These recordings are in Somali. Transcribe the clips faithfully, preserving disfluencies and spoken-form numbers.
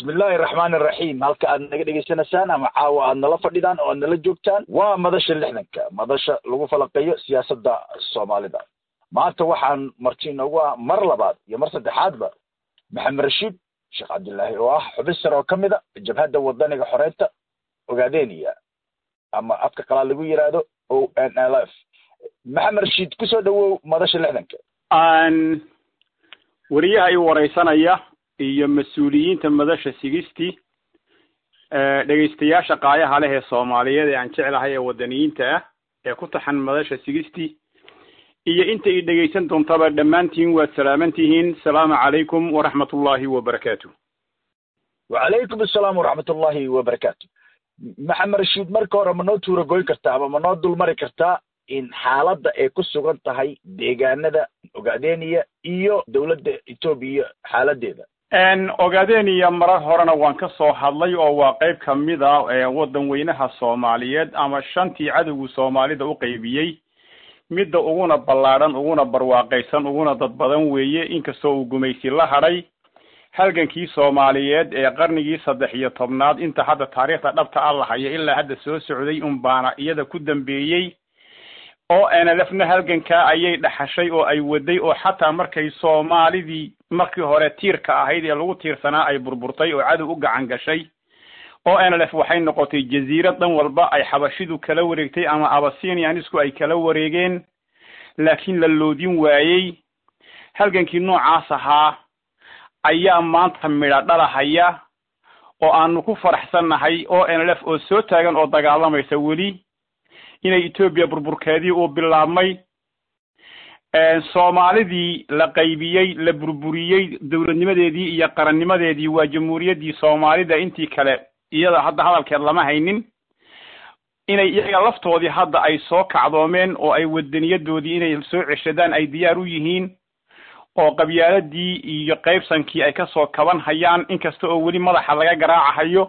بسم الله الرحمن الرحيم هلك أن نجد سنة أما عاو أن لا فردان أو أن لا جوكتان ومدش اللي إحنا ك مدش لغو فلقية سياسة دا الصومالي دا ما توحن مرتين هو مر لبعض يمرت حاد با محمد رشيد شيخ عبد الله واح حبسر وكم ذا الجبهات دا وضاني حريته وقاعدين يا أما أفكر قال لقو يرادو أو أن ألاف محمد رشيد كسو دو مدش اللي إحنا ك أن وريها أي ورئيسنا إياه iyo mas'uuliyiinta madasha sigistii ee dhageystayaasha qaayaha leh ee Soomaaliyeed ee aan jecelahay ee wadaniyiinta ah ee ku taxan madasha sigistii iyo inta ay dhageysan doontaba dhamaantiin waa salaamantihiin salaamu calaykum wa rahmatullaahi wa barakaatuh wa calaykum assalaam wa rahmatullaahi wa barakaatuh maxamed rashiid marka hore ma noo tuuro goy kartaa ama ma noo dul mari kartaa in xaaladda ay ku sugan tahay deegaanada Ogaadeniya iyo dawladda Itoobiya xaaladeeda ان ogaadeniya marar horena waan ka soo hadlay oo waa qayb kamid ah ee wadan weynaha Soomaaliyeed ama shantii cadawga Soomaalida u qaybiyay midda uguna ballaaran uguna barwaaqaysan uguna dad badan weeye inkastoo uu gumaysi la haray halgankii Soomaaliyeed ee qarnigii saddex iyo tobnaad inta hadda taariikhda dhabta ah la hayo ilaa hadda soo socday un baana iyada ku dambeeyay oo ana lafna halganka ayay dhaxashay oo ay waday oo xataa markay Soomaalidii markii hore tiirka ahayd ee lagu tiirsanaa ay burburtay oo cadow u gacan gashay oo ana laf waxay noqotay jasiirad dhan walba ay xabashidu kala wareegtay ama Abyssinianisku ay kala wareegeen laakiin la loodin waayay halgankii noocaas ahaa ayaa maanta midha dhalahaya oo aanu ku faraxsanahay oo ana laf oo soo taagan oo dagaalamaysa weli inay Itoobiya burburkeedii uu bilaabmay ee Soomaalidii la qaybiyay la burburiyay dawladnimadeedii iyo qarannimadeedii waa jamhuuriyaddii Soomaalida intii kale iyada hadda hadalkeed lama haynin inay iyaga laftoodii hadda ay soo kacdoomeen oo ay wadaniyadoodii inay soo ceshadaan ay diyaar u yihiin oo qabyaaladii iyo qaybsankii ay ka soo kaban hayaan inkasta oo weli madaxa laga garaacayo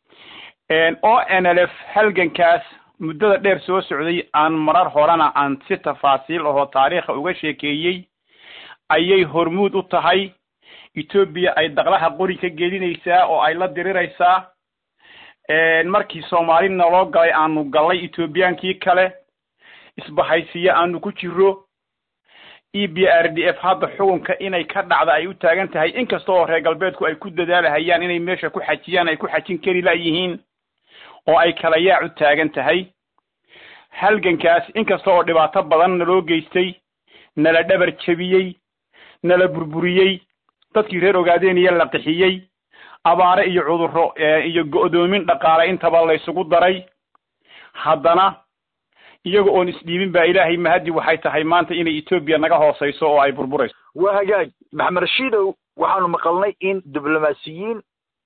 een oo N L F halgankaas muddada dheer soo socday aan marar horena aan si tafaasiil oo taariikh uga sheekeeyay ayay hormuud u tahay Itoobiya ay daqlaha qori ka gelinaysaa oo ay la diriraysaa een markii Soomaalina loo galay aanu galay Itoobiyaankii kale isbahaysiya aanu ku jiro E B R D F hadda xukunka inay ka dhacdo ay u taagan tahay inkasta oo reer galbeedku ay ku dadaalahayaan inay meesha ku xajiyaan ay ku xajin kari la yihiin oo ay kala yaac u taagan tahay halgankaas inkasta oo dhibaato badan loo geystay nala dhabar jabiyay nala burburiyay dadkii reer Ogaadeniya la qixiyay abaare iyo cudurro iyo go'doomin dhaqaale intaba la isugu daray haddana iyaga oo isdhiibin baa Ilaahay mahadi waxay tahay maanta inay Itoobiya naga hooseyso oo ay burburayso waa hagaag maxamed rashiidow waxaanu maqalnay in diblomaasiyiin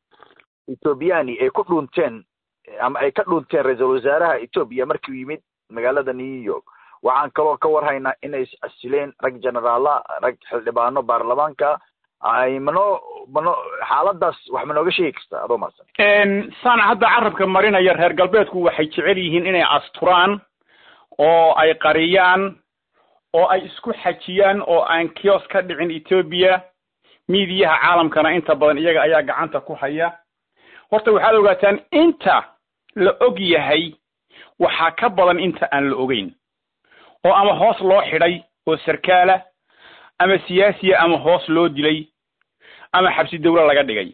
Itoobiyani ay ku dhunteen ama ay ka dhunteen ra'iisul wasaaraha Itoobiya markii uu yimid magaalada New York waxaan kaloo ka warhaynaa inay asileen rag generaala rag xildhibaano baarlamaanka ay mano mano xaaladaas wax ma nooga sheegi kartaa adoo maasan een saan hadda carabka marinaya reer galbeedku waxay jecel yihiin inay asturaan oo ay qariyaan oo ay isku xajiyaan oo aan kios ka dhicin Itoobiya miidiyaha caalamkana inta badan iyaga ayaa gacanta ku haya horta waxaad ogaataan inta la og yahay waxa ka badan inta aan la ogeyn oo ama hoos loo xidhay oo sarkaala ama siyaasiya ama hoos loo dilay ama xabsi dawlad laga dhigay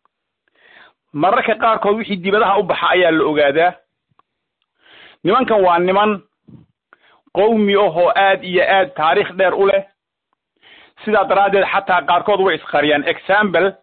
mararka qaarkood wixii dibadaha u baxa ayaa la ogaadaa nimankan waa niman qowmi oo aad iyo aad taariikh dheer u leh sida daraadeed xataa qaarkood way isqariyaan example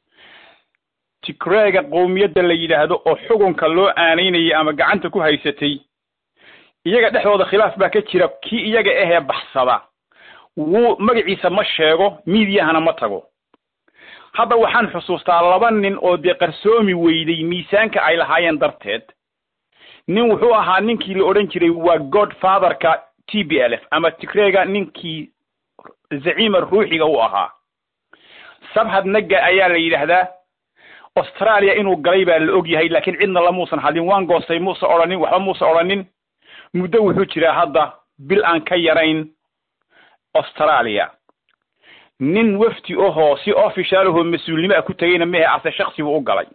Tigreega qowmiyadda la yiraahdo oo xukunka loo aaneynayay ama gacanta ku haysatay iyaga dhexdooda khilaaf baa ka jira ki iyaga ah ee baxsada wuu magaciisa ma sheego miidiyahana ma tago hadda waxaan xusuustaa laba nin oo de qarsoomi weyday miisaanka ay lahaayeen darteed nin wuxuu ahaa ninkii la oran jiray waa godfatherka T B L F ama Tigreega ninkii zaciima ruuxiga u ahaa sabhad naga ayaa la yiraahdaa Australia inuu galay baa la og yahay laakiin cidna la muusan hadin waan goostay muusa oranin waxba muusa oranin muddo wuxuu jiraa hadda bil aan ka yarayn Australia nin wafti ahoo si official ahoo mas-uulnimo ku tagayna mehe ase shakhsi buu u galay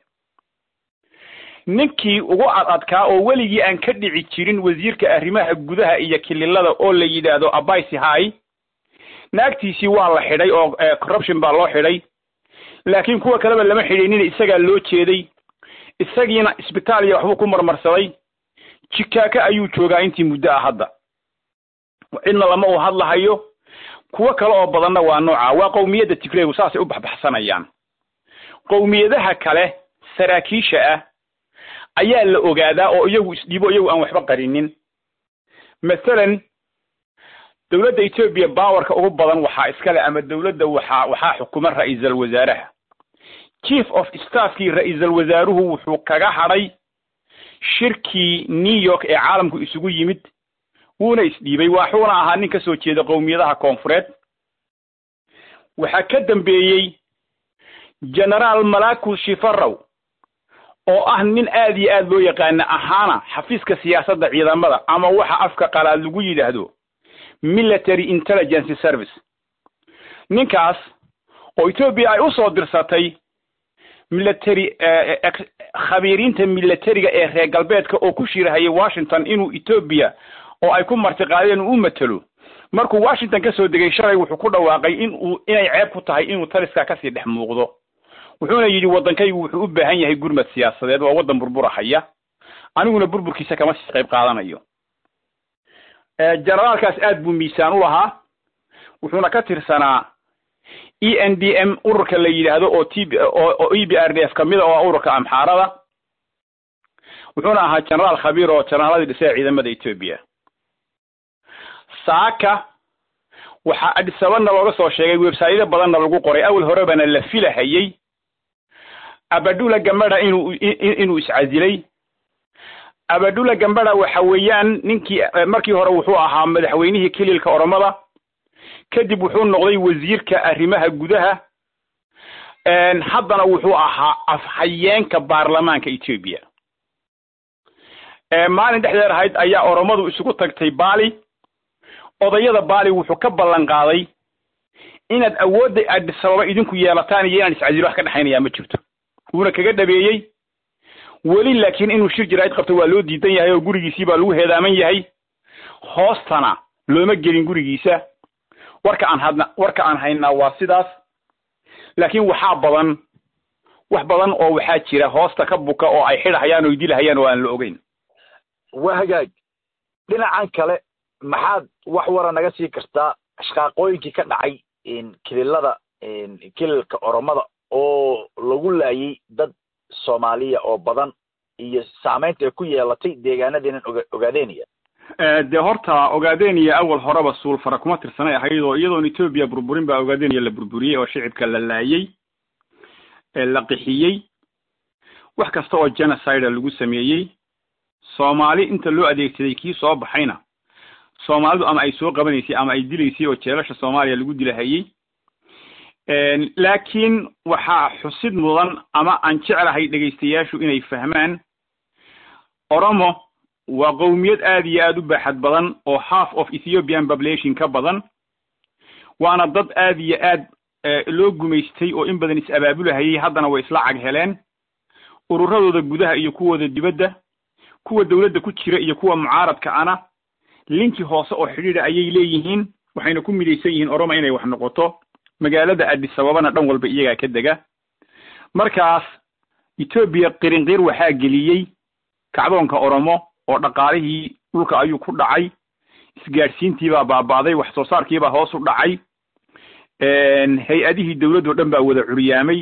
ninkii ugu adadkaa oo weligii aan ka dhici jirin wasiirka arrimaha gudaha iyo kililada oo la yidhaahdo Abaisi Hay naagtiisii waa la xidhay oo corruption baa loo xidhay laakiin kuwa kaleba lama xidhaynin isaga loo jeeday isagiina isbitaal iyo waxbuu ku marmarsaday jikaaka ayuu joogaa intii muddo ah hadda inna lama uu hadlahayo kuwa kale oo badanna waa nooca waa qowmiyadda Tigray saasay u baxbaxsanayaan qowmiyadaha kale saraakiisha ah ayaa la ogaadaa oo iyagu isdhiibo iyagu aan waxba qarinin مثلا dawladda Ethiopia powerka ugu badan waxa iska leh ama dawladda waxa waxa xukuman ra'iisul wasaaraha chief of staffkii ra'iisul wasaaruhu wuxuu kaga haray shirkii New York ee caalamku isugu yimid wuuna isdhiibay waxuuna ahaa nin ka soo jeeda qowmiyadaha koonfureed waxa ka dambeeyay General Malaku Shifarraw oo ah nin aad iyo aad loo yaqaan ahaana xafiiska siyaasadda ciidamada ama waxa afka qalaad lagu yiraahdo military intelligence service ninkaas oo Ethiopia ay u soo dirsatay military khabiiriinta militariga ee reer galbeedka oo ku shirahayay Washington inuu Ethiopia oo ay ku martiqaadeen uu matalo markuu Washington ka soo degay shalay wuxuu ku dhawaaqay in uu inay ceeb ku tahay inuu taliska ka sii dhex muuqdo wuxuuna yiri wadankaygu wuxuu u baahan yahay gurmad siyaasadeed waa wadan burburahaya aniguna burburkiisa kama sii qayb qaadanayo ee generaalkaas aad buu miisaan u lahaa wuxuuna ka tirsanaa E N D M ururka la yiraahdo oo T B oo E B R D F kamida oo ururka amxaarada wuxuuna ahaa generaal khabiir oo generaalada dhisay ciidamada Ethiopia saaka waxa Addis Ababa looga soo sheegay website badan lagu qoray awal hore bana la filahayay Abadula Gambada inuu inuu iscazilay Abadula Gambada waxa weeyaan ninkii markii hore wuxuu ahaa madaxweynihii kililka Oromada kadib wuxuu noqday wasiirka arrimaha gudaha een haddana wuxuu ahaa afhayeenka baarlamaanka Ethiopia ee maalin dhexdeed ahayd ayaa Oromadu isugu tagtay Bali odayada Bali wuxuu ka ballan qaaday inaad awoodda Addis Ababa idinku yeelataan iyo inaan iscazilo wax ka dhaxaynaya ma jirto wuuna kaga dhabeeyay wali laakiin inuu shir jirayd qabto waa loo diidan yahay oo gurigiisii baa lagu heedaaman yahay hoostana looma gelin gurigiisa warka aan hadna warka aan haynaa waa sidaas laakiin waxa badan wax badan oo waxa jira hoosta ka buka oo ay xidhayaan oo dilahayaan oo aan la ogeyn wahagaag dhinacan kale maxaad wax wara naga sii kartaa shaqooyinkii ka dhacay in kililada in kililka Oromada oo lagu laayay dad Soomaaliya oo badan iyo saameynta ku yeelatay deegaanadeenan ogaadeeniya ee de horta ogaadeeniya awal horeba suul fara kuma tirsanay ahaydo iyadoo Ethiopia burburin baa ogaadeeniya la burburiyay oo shicibka la laayay ee la qixiyay wax kasta oo genocide lagu sameeyay Soomaali inta loo adeegsaday kii soo baxayna Soomaalidu ama ay soo qabanaysay ama ay dilaysay oo jeelasha Soomaaliya lagu dilahayay een laakiin waxa xusid mudan ama aan jecelahay dhageystayaashu inay fahmaan Oromo waa qowmiyad aad iyo aad u baaxad badan oo half of Ethiopian population ka badan waana dad aad iyo aad loo gumeystay oo in badan is abaabulahayay haddana way isla cag heleen ururadooda gudaha iyo kuwooda dibadda kuwa dawladda ku jira iyo kuwa mucaaradka ana linki hoose oo xiriir ayay leeyihiin waxayna ku midaysan yihiin Oromo inay wax noqoto magaalada Addis Ababa dhan walba iyaga ka daga markaas Ethiopia qirinqir waxa geliyay kacdoonka Oromo oo dhaqaalihii dhulka ayuu ku dhacay isgaarsiintii baa baabaaday wax soo saarkii baa hoos u dhacay een hay'adihii dawladda dhan baa wada curiyaamay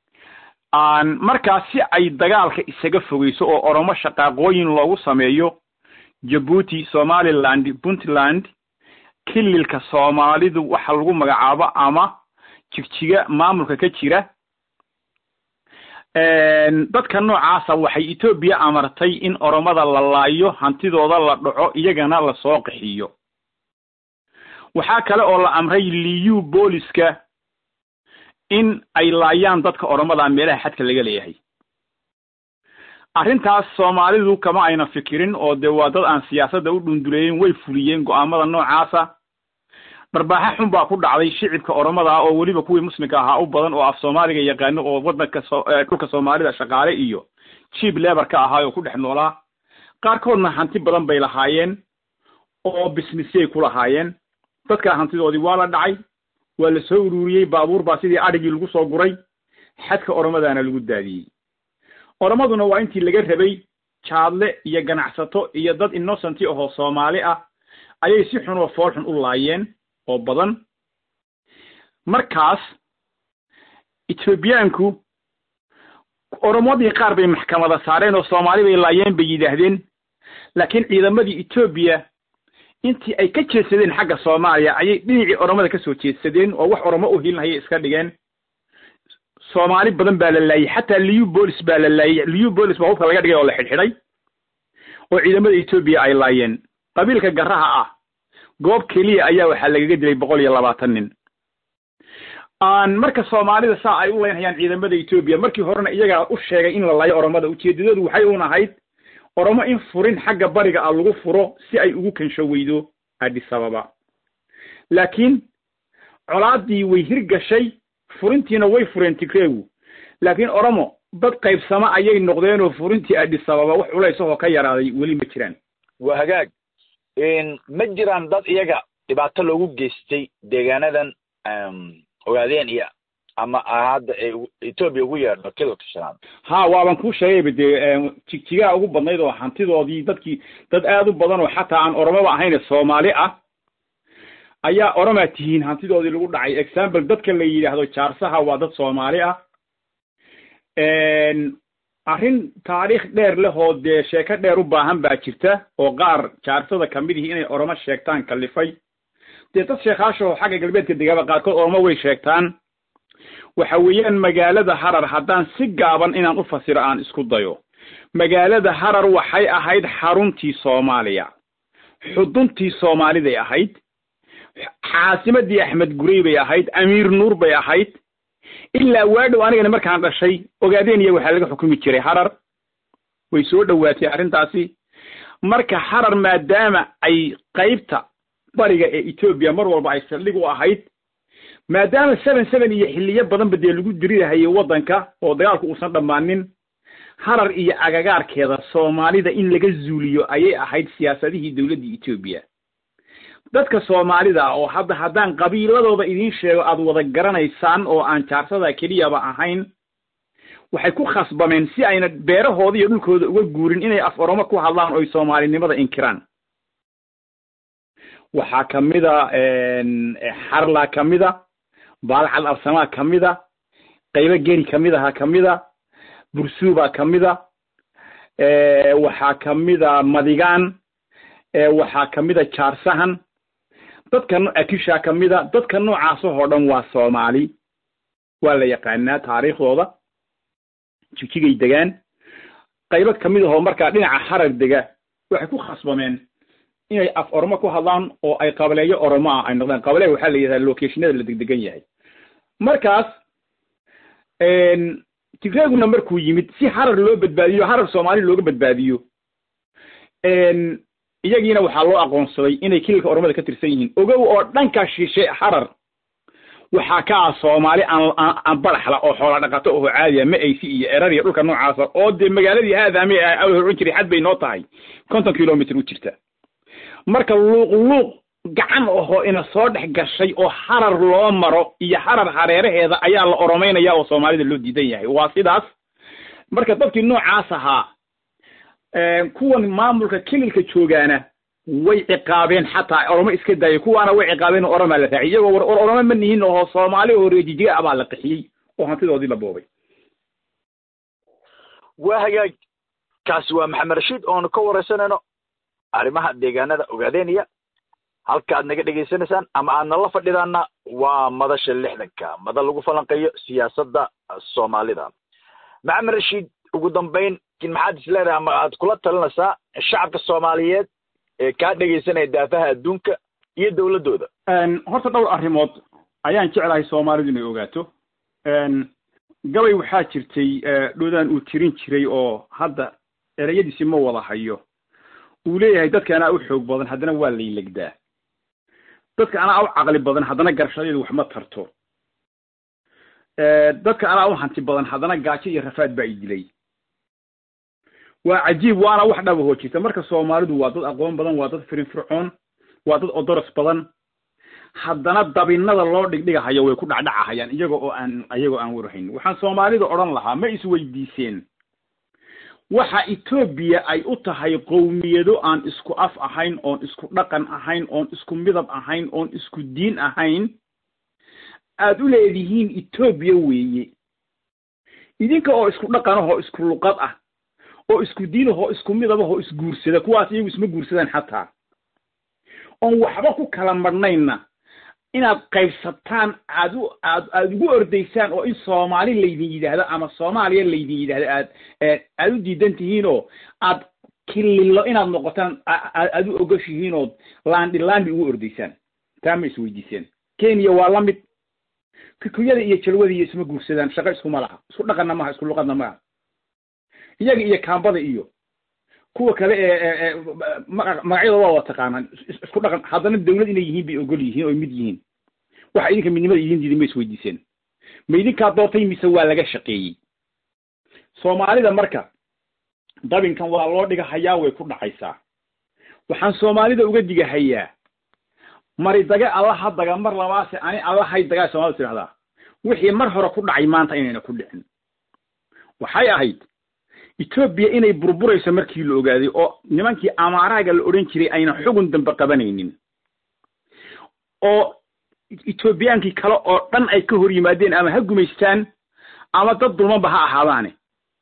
aan markaas si ay dagaalka isaga fogeyso oo Oromo shaqaaqooyin loogu sameeyo Djibouti Somaliland Puntland kililka Soomaalidu waxa lagu magacaabo ama jigjiga maamulka ka jira een dadka noocaas waxay Ethiopia amartay in Oromada la laayo hantidooda la dhaco iyagana la soo qixiyo waxa kale oo la amray liyu booliska in ay laayaan dadka Oromada meelaha xadka laga leeyahay arrintaas Soomaalidu kama ayna fikirin oo de waa dad aan siyaasadda u dhunduleeyeen way fuliyeen go'aamada noocaasa barbaaxa xun baa ku dhacday shicibka oromada ah oo weliba kuwii muslimka ahaa u badan oo af soomaaliga yaqaano oo waddanka dhulka soomaalida shaqaale iyo cheap labor ka ahaa oo ku dhex noolaa qaarkoodna hanti badan bay lahaayeen oo businessay ku lahaayeen dadka hantidoodii waa la dhacay waa la soo ururiyey baabuur baa sidii adhigii lagu soo guray xadka oromadaana lagu daadiyey oromaduna waa intii laga rabay jaadle iyo ganacsato iyo dad innocent ahoo soomaali ah ayay si xun oo fool xun u laayeen oo badan markaas Ethiopiaanku oromadii qaar bay maxkamada saareen oo Soomaali bay laayeen bay yidaahdeen laakiin ciidamadii Ethiopia intii ay ka jeesadeen xagga Soomaaliya ayay dhinacii oromada ka soo jeesadeen oo wax oromo u hilnay iska dhigeen Soomaali badan baa la laayay xataa Liu Police baa la laayay Liu Police baa hubka laga dhigay oo la xidhxidhay oo ciidamada Ethiopia ay laayeen qabiilka garaha ah goob kaliya ayaa waxa laga dilay boqol iyo labaatan nin aan marka Soomaalida saa ay u leeyahayaan ciidamada Ethiopia markii horena iyaga u sheegay in la laayo oromada ujeedadoodu waxay u nahayd oromo in furin xagga bariga ah lagu furo si ay ugu kansho weydo Addis Ababa laakiin colaadii way hirgashay furintiina way fureen Tigreegu laakiin oromo dad qaybsama ayay noqdeen oo furintii Addis Ababa wax culays oo ka yaraaday wali ma jiraan waa hagaag in ma jiraan dad iyaga dhibaato loogu geystay deegaanadan ogaadeen iyo ama hadda Ethiopia ugu yeedho kilka shanaad ha waaban ku sheegay bade jigjiga ugu badnayd oo hantidoodii dadkii dad aad u badan oo xataa aan oromaba ahayn Soomaali ah ayaa oroma tihiin hantidoodii lagu dhacay example dadka la yiraahdo jaarsaha waa dad Soomaali ah een arrin taariikh dheer leh oo de sheeko dheer u baahan baa jirta oo qaar jaarsada kamid yihiin inay oroma sheegtaan kalifay de dad sheekhaasho xagga galbeedka deegaanka qaarkood oroma way sheegtaan waxa weeyaan magaalada Harar haddaan si gaaban inaan u fasiro aan isku dayo magaalada Harar waxay ahayd xaruntii Soomaaliya xuduntii Soomaaliday ahayd caasimadii Axmed Gurey bay ahayd Amiir Nuur bay ahayd ilaa waadhow anigana markaan dhashay ogaadeen iyo waxa laga xukumi jiray Harar way soo dhawaatay arrintaasi marka Harar maadaama ay qaybta bariga ee Ethiopia mar walba ay saldhig u ahayd maadaama seven seven iyo xilliyo badan badee lagu dirirahay wadanka oo dagaalku uusan dhamaanin Harar iyo agagaarkeeda Soomaalida in laga zuuliyo ayay ahayd siyaasadihii dawladda Ethiopia dadka Soomaalida oo hadda hadaan qabiiladooda idin sheego aad wada garanaysaan oo aan jaarsada kaliya ba ahayn waxay ku khasbameen si ayna beerahooda iyo dhulkooda uga guurin inay af Oromo ku hadlaan oo Soomaalinimada inkiraan waxa kamida een Harla kamida Baalcad Absama kamida qaybo geeri kamida ha kamida Bursuuba kamida ee waxa kamida Madigaan ee waxa kamida Jaarsahan dadkan Akisha kamida dadka noocaas oo dhan waa Soomaali waa la yaqaanaa taariikhdooda jigigay degaan qaybo kamid ah oo marka dhinaca Harar dega waxay ku khasbameen inay af Oromo ku hadlaan oo ay qabaleeyo Oromo ay noqdaan qabaleeyo waxa la yiraahdaa locationada la degdegan yahay markaas een Tigreeguna markuu yimid si Harar loo badbaadiyo Harar Soomaali looga badbaadiyo een iyagiina waxa loo aqoonsaday inay kilka Oromada ka tirsan yihiin ogow oo dhanka shishe Harar waxa ka Soomaali aan aan baraxla oo xoolo dhaqato oo caadi ah ma ay si iyo erar iyo dhulka noocaas oo de magaaladii aadami ay u jiray xad bay noo tahay konton kiiloomitir u jirta marka luuq luuq gacan oo ina soo dhex gashay oo Harar loo maro iyo Harar hareeraheeda ayaa la oromeynaya oo Soomaalida loo diidan yahay waa sidaas marka dadkii noocaas ahaa ee kuwan maamulka kililka joogaana way ciqaabeen xataa Oromo iska daayay kuwaana way ciqaabeen Oromo la raaciyay oo Oromo ma nihiin oo Soomaali oo reejiga aba la qixiyay oo hantidoodii la boobay waa hagaag kaas waa Maxamed Rashiid oo ka wareysanayno arrimaha deegaanada ogaadeenaya halka aad naga dhageysanaysaan ama aad nala fadhidaana waa madasha lixdanka madal lagu falanqeeyo siyaasadda Soomaalida Maxamed Rashiid ugu dambeyn kin maxaad isleedahay ama aad kula talinaysaa shacabka Soomaaliyeed ee ka dhageysanaya daafaha adduunka iyo dawladooda een horta dhowr arrimood ayaan jecelahay Soomaalidu inay ogaato een gabay waxaa jirtay dhoodaan uu tirin jiray oo hadda erayadiisi ma wada hayo uu leeyahay dadkana u xoog badan haddana waa leeylagdaa dadka anaa u caqli badan haddana garashadeedu wax ma tarto dadka anaa u hanti badan haddana gaajo iyo rafaad baa i dilay waa cajiib waana wax dhaba hoojita marka Soomaalidu waa dad aqoon badan waa dad firfircoon waa dad odoros badan haddana dabinada loo dhigdhigahayo way ku dhacdhacayaan iyaga oo aan iyaga aan warahayn waxaan Soomaalida oran lahaa ma is weydiiseen waxa Ethiopia ay u tahay qowmiyado aan isku af ahayn oo isku dhaqan ahayn oo isku midab ahayn oo isku diin ahayn aad u leedihiin Ethiopia weeye idinka oo isku dhaqan oo isku luqad ah oo isku diin oo isku midab oo isku guursada kuwaas iyagu isma guursadaan xataa on waxba ku kala marnayna inaad qaybsataan aad aad ugu ordaysaan oo in Soomaali leedin yiraahdo ama Soomaaliya leedin yiraahdo aad aad u diidan tihiin oo aad kililo inaad noqotaan aad u ogashihiin oo land land ugu ordaysaan taama is weydiiseen Kenya waa la mid kikuyada iyo jalwada iyo isma guursadaan shaqo isku malaha isku dhaqanna ma isku luqadna ma iyaga iyo kaambada iyo kuwa kale ee magacyada waa taqaanaan isku dhaqan haddana dawlad inay yihiin bay ogol yihiin oo mid yihiin waxa idinka midnimada yihiin diidin ma is weydiiseen ma idinka doortay mise waa laga shaqeeyay Soomaalida marka dabinkan waa loo dhigahayaa way ku dhacaysaa waxaan Soomaalida uga digahayaa mari daga Allah daga mar labaase ani Allah hay daga Soomaalida tiraahdaa wixii mar hore ku dhacay maanta inayna ku dhicin waxay ahayd Ethiopia inay burburayso markii la ogaaday oo nimankii Amaaraga la oran jiray ayna xugun dambe qabanaynin oo Ethiopiankii kale oo dhan ay ka hor yimaadeen ama ha gumaystaan ama dad dulmanba ha ahaadaane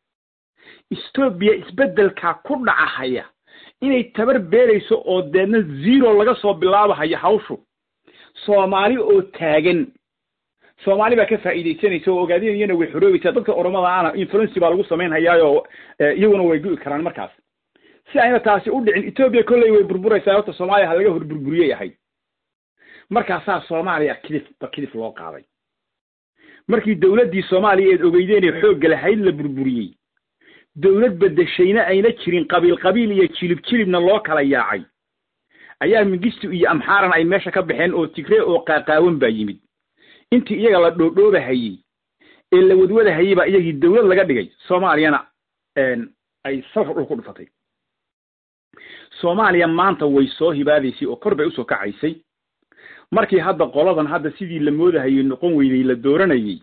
Ethiopia isbedelka ku dhacaya inay tabar beerayso oo deedna zero laga soo bilaabayo hawshu Soomaali oo taagan Soomaali baa ka faa'iideysanaysa oo ogaadeenayna way xoroobaysaa dadka Oromada ana influence baa lagu sameeynayaa iyaguna way go'i karaan markaas si ayna taasi u dhicin Ethiopia kulay way burburaysaa horta Soomaaliya laga hor burburiyay yahay markaas Soomaaliya kidif kidif loo qaaday markii dawladii Soomaaliya ee ogeydeen xoog lahayd la burburiyay dawlad badashayna ayna jirin qabiil qabiil iyo jilib jilibna loo kala yaacay ayaa Mengistu iyo Amxaaran ay meesha ka baxeen oo Tigray oo qaaqaawan baa yimid intii iyaga la dhoodhoobahayay ee la wadwadahayay baa iyagii dawlad laga dhigay Soomaaliyana een ay safar ku dhufatay Soomaaliya maanta way soo hibaadaysay oo kor bay u soo kacaysay markii hadda qoladan hadda sidii la moodahayay noqon weynay la dooranayay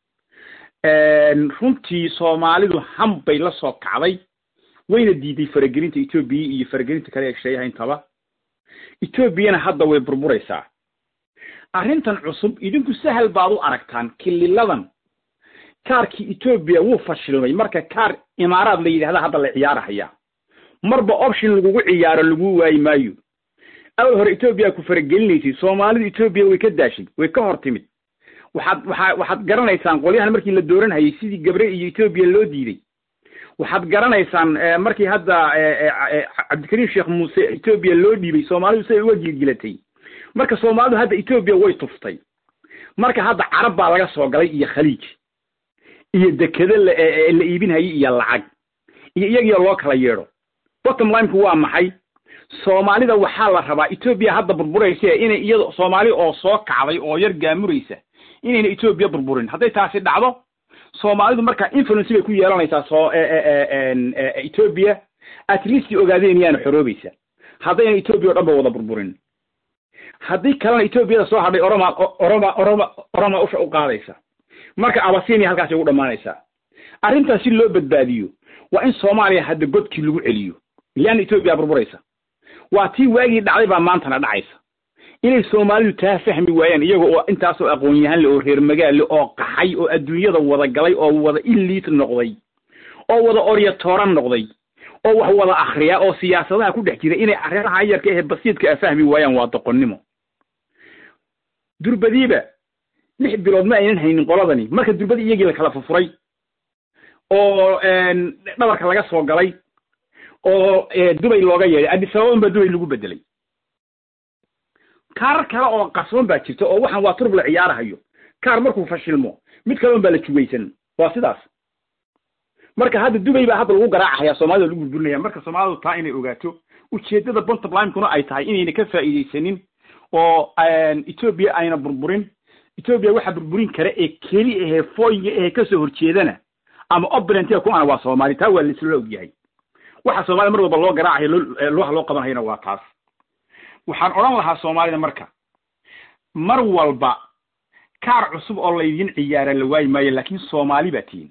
een runtii Soomaalidu ham bay la soo kacday wayna diiday faragelinta Ethiopia iyo faragelinta kale ee sheeyahay intaba Ethiopia hadda way burburaysaa arrintan cusub idinku sahal baad u aragtaan kililadan kaarkii Ethiopia wuu fashilmay marka kaar imaaraad la yiraahdo hadda la ciyaarahaya marba option lagu ciyaaro lagu waay maayo awal hore Ethiopia ku faragelinayay Soomaalidu Ethiopia way ka daashay way ka hortimid waxaad waxaad garanaysaan qoliyahan markii la dooranayay sidii gabre iyo Ethiopia loo diiday waxaad garanaysaan markii hadda Cabdikariim Sheekh Muuse Ethiopia loo dhiibay Soomaalidu say uga giilgilatay marka Soomaalidu hadda Ethiopia way tuftay marka hadda Carab baa laga soo galay iyo Khaliij iyo dekada la iibinayay iyo lacag iyo iyaga loo kala yeero bottom line ku waa maxay Soomaalida waxa la rabaa Ethiopia hadda burburaysa inay iyada Soomaali oo soo kacday oo yar gaamuraysa inay Ethiopia burburin haday taasi dhacdo Soomaalidu marka influence bay ku yeelanaysaa soo Ethiopia at least ogaadeenayaan xoroobaysa haday Ethiopia dhanba wada burburin haddii kalena Ethiopia soo hadhay Oroma Oroma Oroma Oroma u qaadaysa marka Abyssinia halkaas ugu dhamaanaysa arrintaas si loo badbaadiyo waa in Soomaaliya hadda godkii lagu celiyo iyaan Ethiopia burburaysa waa tii waagi dhacday baa maantana dhacaysa inay Soomaalidu taa fahmi waayaan iyaga oo intaas oo aqoon yahan leh oo reer magaalo oo qaxay oo adduunyada wada galay oo wada elite noqday oo wada orientooran noqday oo wax wada akhriya oo siyaasadaha ku dhex jira inay arrimaha yarka ee basiidka fahmi waayaan waa doqonnimo durbadiiba lix bilood ma aynan haynin qoladani marka durbadii iyagii la kala fufuray oo een dhabarka laga soo galay oo Dubai looga yeeray Addis Ababa Dubai lagu bedelay kaar kale oo qasoon baa jirta oo waxan waa turb la ciyaarahayo kaar markuu fashilmo mid kale baa la jugaysan waa sidaas marka hadda Dubai baa hadda lagu garaacaya Soomaalida lagu burburinaya marka Soomaalidu taa inay ogaato ujeedada bottom line kuna ay tahay inayna ka faa'iideysanin oo Ethiopia ayna burburin Ethiopia waxa burburin kara ee keli ah fooyinga ee ka soo horjeedana ama operantia ku aan waa Soomaali taa waa lisla ogyahay waxa Soomaali mar walba loo garaacayo loo loo qabanayna waa taas waxaan oran lahaa Soomaalida marka mar walba kaar cusub oo la idin ciyaara la waay maayo laakiin Soomaali baatiin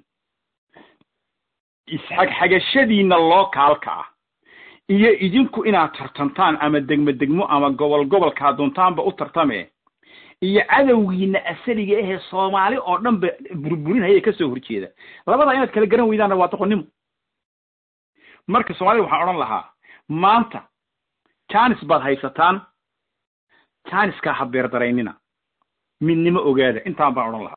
isxaq xagashadiina loo kaalka iyo idinku inaad tartantaan ama degmo degmo ama gobol gobol ka doontaanba u tartame iyo cadawgiina asaliga ah ee Soomaali oo dhan burburinaya ka soo horjeeda labada inaad kala garan weydaan waa taqoonimo marka Soomaali waxaan oran lahaa maanta chance baad haysataan chance ka habeer dareynina midnimo ogaada intaan baan oran lahaa